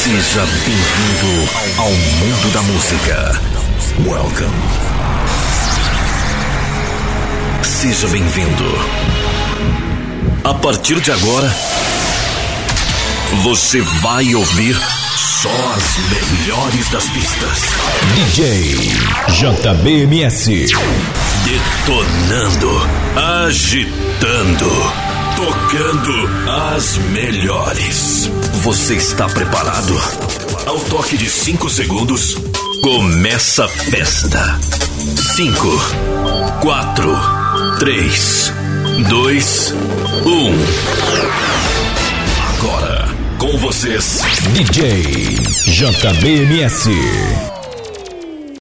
Seja bem-vindo ao mundo da música. Welcome. Seja bem-vindo. A partir de agora, você vai ouvir só as melhores das pistas. DJ JBMS. Detonando, agitando, tocando as melhores. Você está preparado? Ao toque de 5 segundos, começa a festa. 5, 4, 3, 2, 1. Agora, com vocês, DJ JBMS.